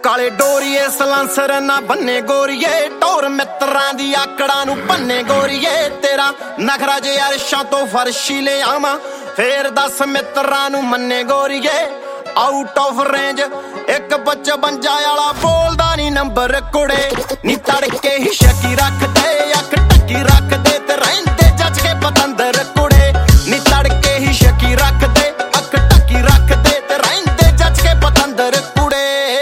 ਕਾਲੇ ਡੋਰੀਏ ਸਲਾਂਸਰ ਨਾ ਬੰਨੇ ਗੋਰੀਏ ਟੋਰ ਮਿੱਤਰਾਂ ਦੀ ਆਕੜਾਂ ਨੂੰ ਬੰਨੇ ਗੋਰੀਏ ਤੇਰਾ ਨਖਰਾ ਜੇ ਅਰਸ਼ਾਂ ਤੋਂ ਫਰਸ਼ੀ ਲੈ ਆਵਾਂ ਫੇਰ ਦੱਸ ਮਿੱਤਰਾਂ ਨੂੰ ਮੰਨੇ ਗੋਰੀਏ ਆਊਟ ਆਫ ਰੇਂਜ 155 ਵਾਲਾ ਬੋਲਦਾ ਨੀ ਨੰਬਰ ਕੁੜੇ ਨੀ ਤੜਕੇ ਹੀ ਸ਼ੱਕੀ ਰੱਖਦੇ ਅੱਖ ਟੱਕੀ ਰੱਖਦੇ ਤੇ ਰਹਿੰਦੇ ਜੱਜ ਕੇ ਪਤੰਦਰ ਕੁੜੇ ਨੀ ਤੜਕੇ ਹੀ ਸ਼ੱਕੀ ਰੱਖਦੇ ਅੱਖ ਟੱਕੀ ਰੱਖਦੇ ਤੇ ਰਹਿੰਦੇ ਜੱਜ ਕੇ ਪਤੰਦਰ ਕੁੜੇ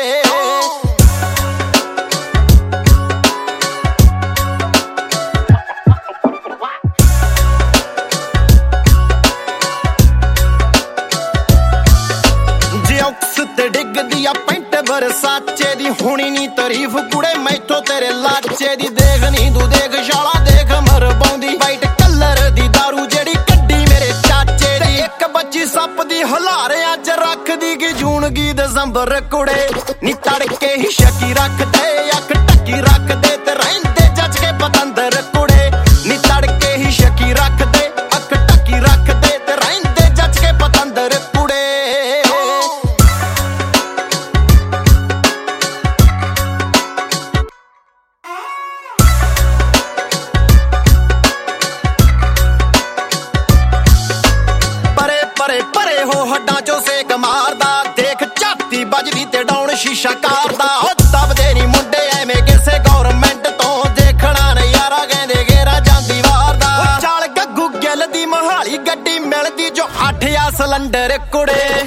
ਤੇ ਡਿੱਗਦੀ ਆ ਪੈਂਟ ਬਰਸਾਚੇ ਦੀ ਹੁਣੀ ਨੀ ਤਾਰੀਫ ਕੁੜੇ ਮੈਥੋਂ ਤੇਰੇ ਲਾਚੇ ਦੀ ਦੇਖ ਨੀ ਤੂੰ ਦੇਖ ਸ਼ਾਲਾ ਦੇਖ ਮਰਬਾਉਂਦੀ ਵਾਈਟ ਕਲਰ ਦੀ ਦਾਰੂ ਜਿਹੜੀ ਕੱਢੀ ਮੇਰੇ ਚਾਚੇ ਦੀ ਇੱਕ ਬੱਚੀ ਸੱਪ ਦੀ ਹਲਾਰਿਆਂ ਚ ਰੱਖਦੀ ਕਿ ਜੂਨ ਗੀ ਦਸੰਬਰ ਕੁੜੇ ਨੀ ਤੜਕੇ ਹੀ ਸ਼ੱਕੀ ਰੱਖਦੇ ਅੱਖ ਟੱਕੀ ਰੱਖਦੇ ਤੇ ਰਹਿੰਦੇ ਜੱਜ ਕੇ ਪਤੰਦਰ ਕੁੜੇ ਨੀ ਤੜਕੇ ਹੀ ਸ਼ੱਕੀ ਰੱਖਦੇ ਅੱਖ ਟੱਕੀ ਰੱਖਦੇ ਤੇ ਰਹਿੰਦੇ ਜੱਜ ਕੇ ਪਤੰਦਰ ਕੁੜੇ ਪਰੇ ਹੋ ਹੱਡਾਂ ਚੋਂ ਸੇਕ ਮਾਰਦਾ ਦੇਖ ਝਾਤੀ ਵੱਜਦੀ ਤੇ ਡਾਉਣ ਸ਼ੀਸ਼ਾ ਕਰਦਾ ਉਹ ਦਬਦੇ ਨੀ ਮੁੰਡੇ ਐਵੇਂ ਕਿਸੇ ਗੌਰਮੈਂਟ ਤੋਂ ਦੇਖਣਾ ਨਜ਼ਾਰਾ ਕਹਿੰਦੇ ਗੇਰਾ ਜਾਂਦੀ ਵਾਰਦਾ ਚੱਲ ਗੱਗੂ ਗਿੱਲ ਦੀ ਮੋਹਾਲੀ ਗੱਡੀ ਮਿਲਦੀ ਜੋ 8 ਆ ਸਿਲੰਡਰ ਕੁੜੇ